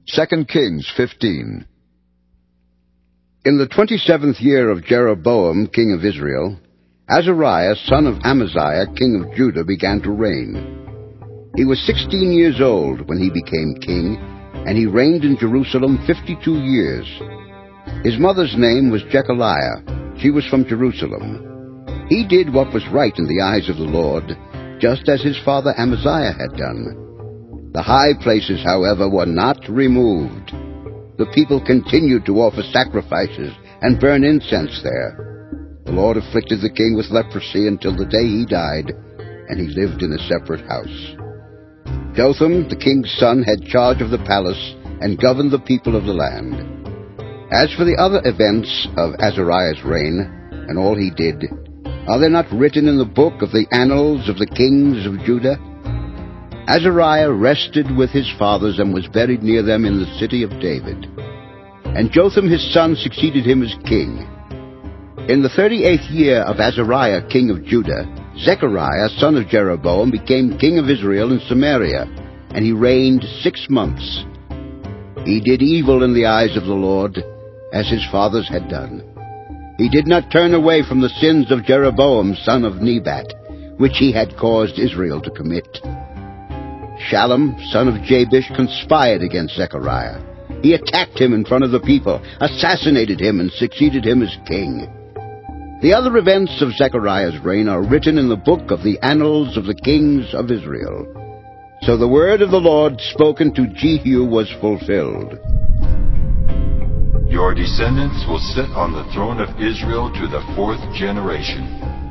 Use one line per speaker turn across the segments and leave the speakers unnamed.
2 Kings 15. In the 27th year of Jeroboam, king of Israel, Azariah, son of Amaziah, king of Judah, began to reign. He was 16 years old when he became king, and he reigned in Jerusalem 52 years. His mother's name was Jechaliah. She was from Jerusalem. He did what was right in the eyes of the Lord, just as his father Amaziah had done. The high places, however, were not removed. The people continued to offer sacrifices and burn incense there. The Lord afflicted the king with leprosy until the day he died, and he lived in a separate house. Jotham, the king's son, had charge of the palace and governed the people of the land. As for the other events of Azariah's reign, and all he did, are they not written in the book of the annals of the kings of Judah? Azariah rested with his fathers and was buried near them in the city of David. And Jotham his son succeeded him as king. In the 38th year of Azariah king of Judah, Zechariah son of Jeroboam became king of Israel in Samaria, and he reigned 6 months. He did evil in the eyes of the Lord, as his fathers had done. He did not turn away from the sins of Jeroboam son of Nebat, which he had caused Israel to commit. Shallum, son of Jabesh, conspired against Zechariah. He attacked him in front of the people, assassinated him, and succeeded him as king. The other events of Zechariah's reign are written in the book of the annals of the kings of Israel. So the word of the Lord spoken to Jehu was fulfilled.
Your descendants will sit on the throne of Israel to the 4th generation.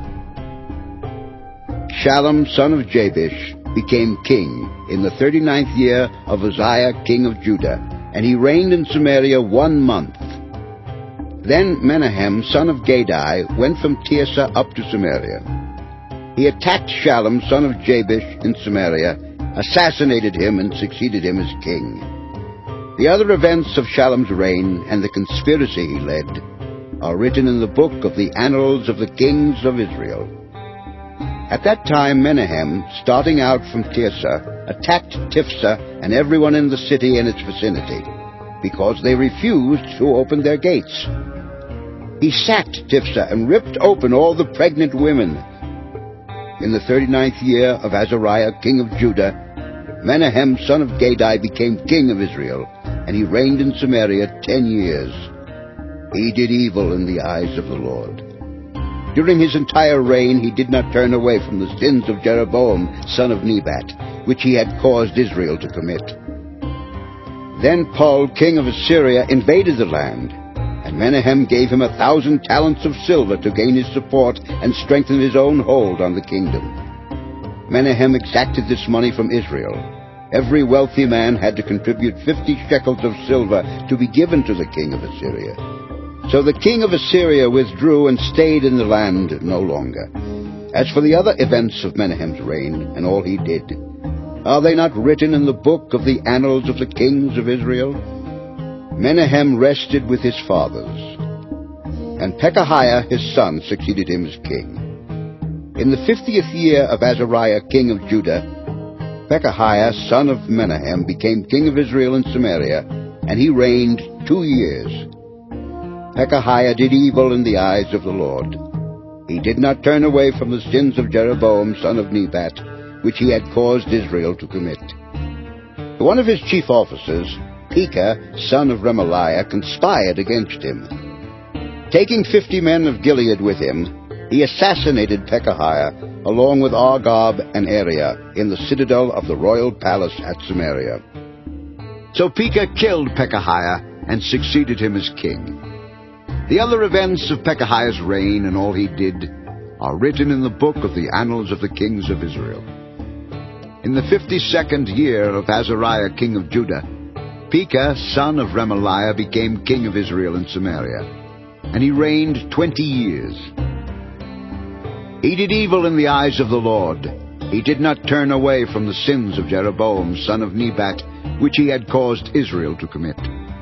Shallum, son of Jabesh, became king in the 39th year of Uzziah, king of Judah, and he reigned in Samaria 1 month. Then Menahem, son of Gadi, went from Tirsah up to Samaria. He attacked Shallum, son of Jabesh, in Samaria, assassinated him, and succeeded him as king. The other events of Shallum's reign and the conspiracy he led are written in the book of the annals of the kings of Israel. At that time Menahem, starting out from Tirsah, attacked Tiphsah and everyone in the city and its vicinity, because they refused to open their gates. He sacked Tiphsah and ripped open all the pregnant women. In the 39th year of Azariah, king of Judah, Menahem, son of Gadi, became king of Israel, and he reigned in Samaria 10 years. He did evil in the eyes of the Lord. During his entire reign he did not turn away from the sins of Jeroboam, son of Nebat, which he had caused Israel to commit. Then Pul, king of Assyria, invaded the land, and Menahem gave him 1,000 talents of silver to gain his support and strengthen his own hold on the kingdom. Menahem exacted this money from Israel. Every wealthy man had to contribute 50 shekels of silver to be given to the king of Assyria. So the king of Assyria withdrew and stayed in the land no longer. As for the other events of Menahem's reign, and all he did, are they not written in the book of the annals of the kings of Israel? Menahem rested with his fathers, and Pekahiah his son succeeded him as king. In the 50th year of Azariah king of Judah, Pekahiah son of Menahem became king of Israel in Samaria, and he reigned 2 years. Pekahiah did evil in the eyes of the Lord. He did not turn away from the sins of Jeroboam son of Nebat, which he had caused Israel to commit. One of his chief officers, Pekah, son of Remaliah, conspired against him. Taking 50 men of Gilead with him, he assassinated Pekahiah, along with Argob and Ariah, in the citadel of the royal palace at Samaria. So Pekah killed Pekahiah and succeeded him as king. The other events of Pekahiah's reign and all he did are written in the book of the annals of the kings of Israel. In the 52nd year of Azariah king of Judah, Pekah, son of Remaliah, became king of Israel in Samaria, and he reigned 20 years. He did evil in the eyes of the Lord. He did not turn away from the sins of Jeroboam, son of Nebat, which he had caused Israel to commit.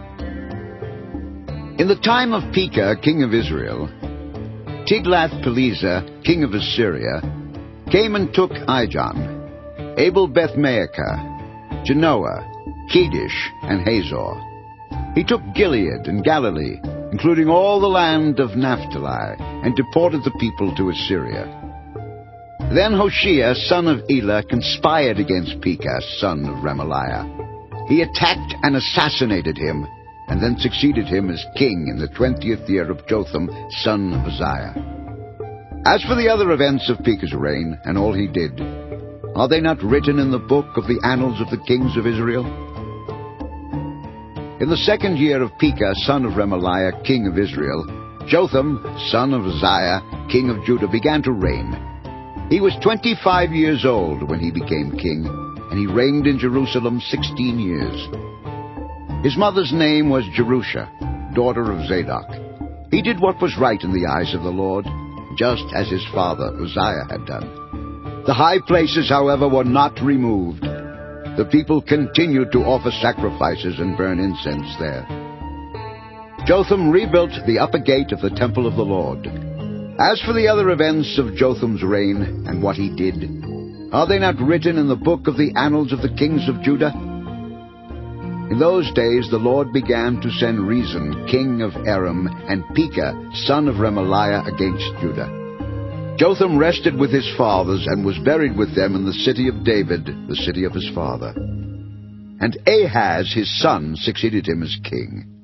In the time of Pekah, king of Israel, Tiglath-Pileser, king of Assyria, came and took Ijon, Abel-Beth-Maachah, Genoa, Kedesh and Hazor. He took Gilead and Galilee, including all the land of Naphtali, and deported the people to Assyria. Then Hoshea, son of Elah, conspired against Pekah, son of Remaliah. He attacked and assassinated him, and then succeeded him as king in the 20th year of Jotham, son of Uzziah. As for the other events of Pekah's reign, and all he did, are they not written in the book of the annals of the kings of Israel? In the 2nd year of Pekah, son of Remaliah, king of Israel, Jotham, son of Uzziah, king of Judah, began to reign. He was 25 years old when he became king, and he reigned in Jerusalem 16 years. His mother's name was Jerusha, daughter of Zadok. He did what was right in the eyes of the Lord, just as his father Uzziah had done. The high places, however, were not removed. The people continued to offer sacrifices and burn incense there. Jotham rebuilt the upper gate of the temple of the Lord. As for the other events of Jotham's reign and what he did, are they not written in the book of the annals of the kings of Judah? In those days the Lord began to send Rezin, king of Aram, and Pekah, son of Remaliah, against Judah. Jotham rested with his fathers and was buried with them in the city of David, the city of his father. And Ahaz his son succeeded him as king.